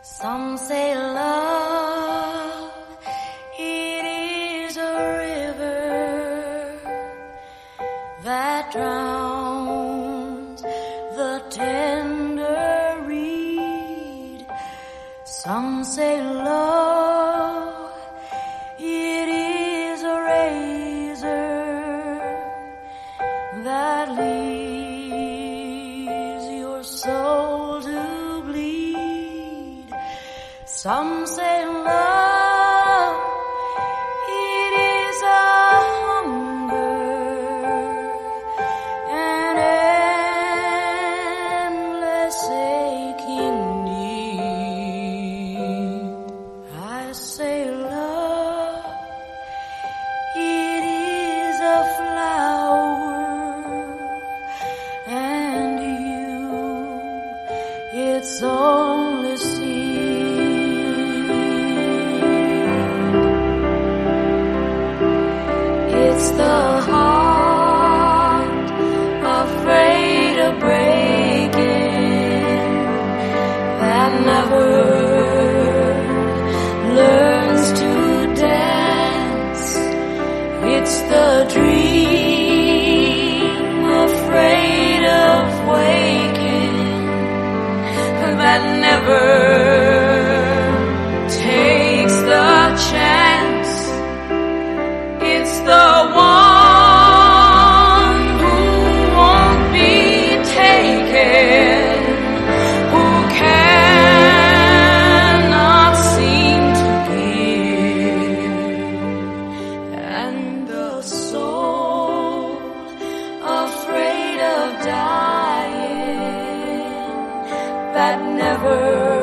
Some say love, it is a river that drowns the tender reed. Some say love, it is a razor that leaves your soul to bleed. Some say love, it is a hunger, an endless aching need. I say love, it is a flower, and you, it's only seed. It's the heart afraid of breaking that never learns to dance. It's the dream afraid of waking that never takes the chance. It's the one who won't be taken, who cannot seem to give, and the soul afraid of dying that never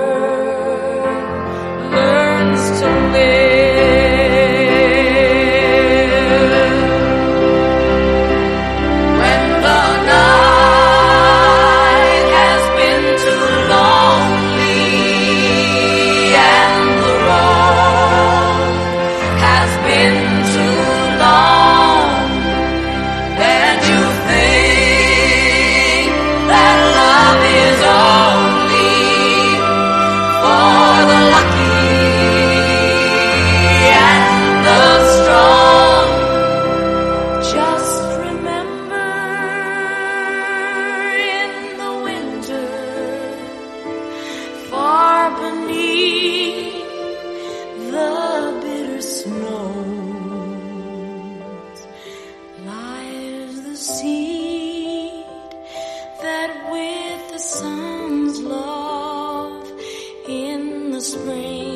learns to live. Seed that with the sun's love in the spring